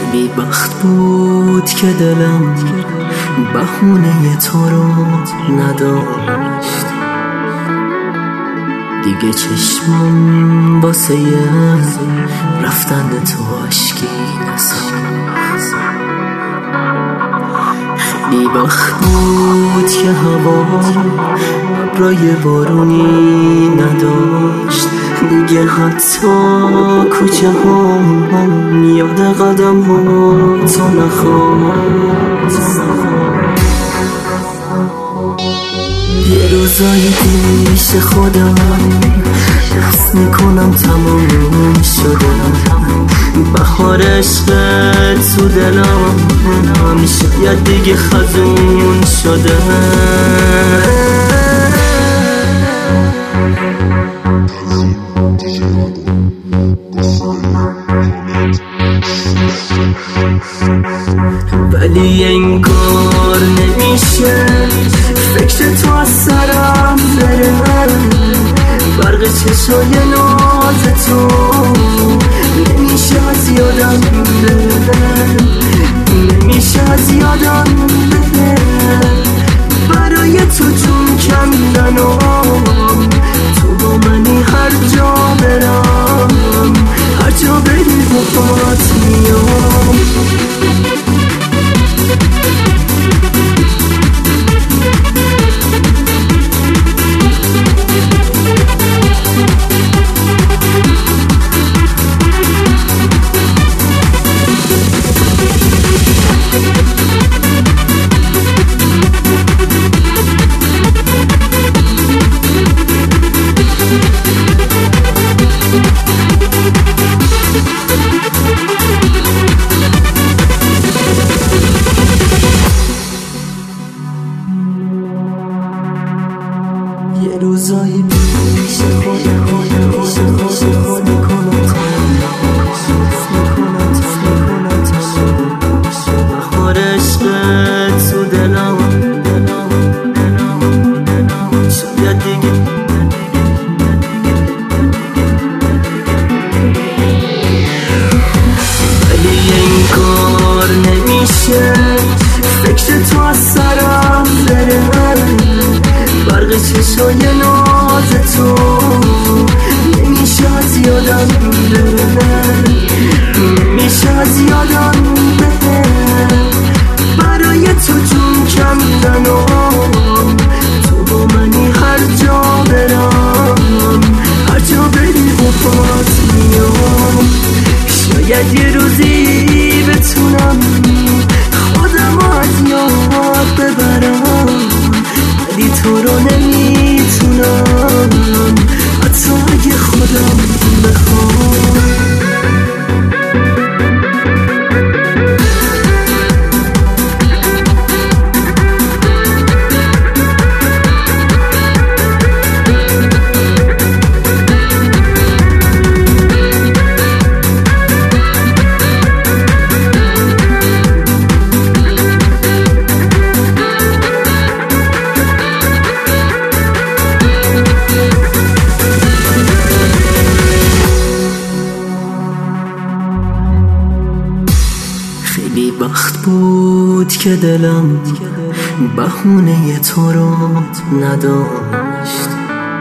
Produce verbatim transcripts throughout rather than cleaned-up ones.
خیلی وقت بود که دلم بهونه تو رو نداشت، دیگه چشمم واسه رفتن تو اشکی نساخت. خیلی وقت بود که هوا ابرای بارونی نداشت، دیگه حتی کوچه هم یاد قدم ها تو نخواست. یه روزایی پیش خودم حس میکنم تموم شدم، بهار عشقت تو دلم شاید دیگه خزون شده. ولی انگار نمیشه فکر تو از سرم بره، برق چشای ناز تو نمیشه از یادم بره، نمیشه از یادم بره. برای تو جون کندن و تو با منی هر جا برم، هر جا بری با پات میام. یه روزایی پیش خودم پیش خودم میکنم بهار عشقت تو دلم شاید دیگه ولی انگار نمیشه فکر تو از سرم بره، برق چشای ناز تو نمیشه از یادم بره، نمیشه از یادم بره. برای تو جون کندن و تو با منی هر جا برم، هر جا بری با پات میام. شاید یه روزی بتونم خودم از یاد ببرم، ولی تو رو نمیتونم حتی اگه خودم بخوام. خیلی وقت بود که دلم بهونه تو رو نداشت،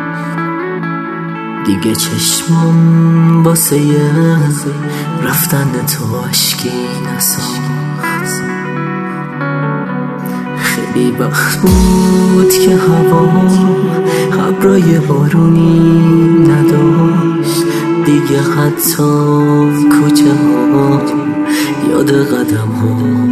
دیگه چشمم واسه رفتن تو اشکی نساخت. خیلی وقت بود که هوا ابرای بارونی نداشت، دیگه حتی کوچه ها یاد قدم ها